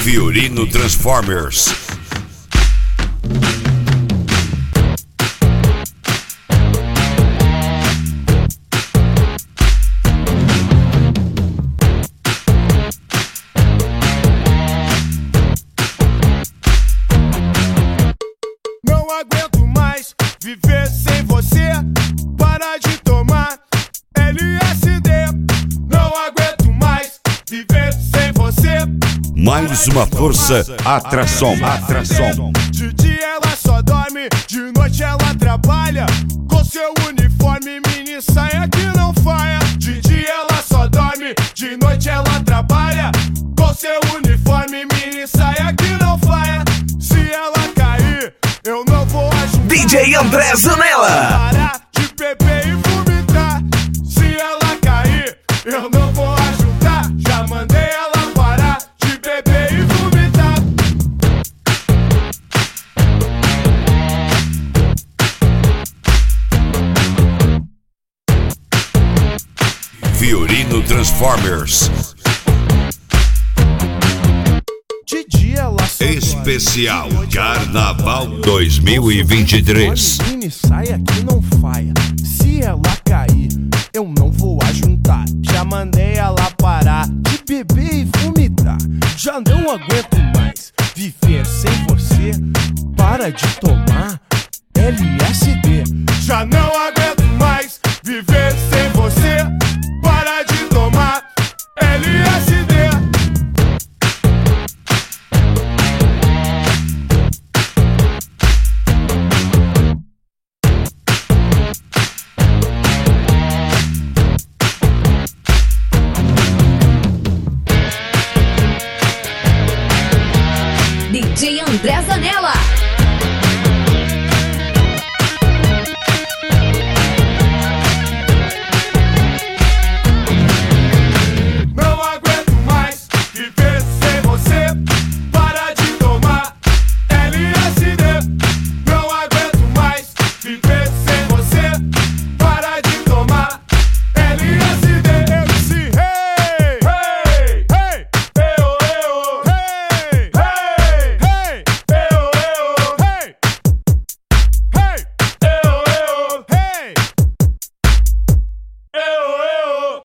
Fiorino Transformers. Não aguento mais viver sem você. Para de tomar LSD. Não aguento mais viver sem você. Mais uma força, atração. De dia ela só dorme, de noite ela trabalha. Com seu uniforme, mini saia que não falha. De dia ela só dorme, de noite ela trabalha. Com seu uniforme, mini saia que não falha. Se ela cair, eu não vou ajudar. DJ André Zanella. Parar de beber e vomitar. Se ela cair, eu não vou ajudar. Já mandei ela parar de beber e vomitar. Fiorino Transformers. De dia ela só Especial Carnaval 2023. mini saia que não falha. Se ela cair, eu não vou ajuntar. Já mandei ela parar de beber e vomitar. Já não aguento mais viver sem você. Para de tomar LSD. Já não aguento mais viver sem você. Para de tomar LSD. DJ André Zanella.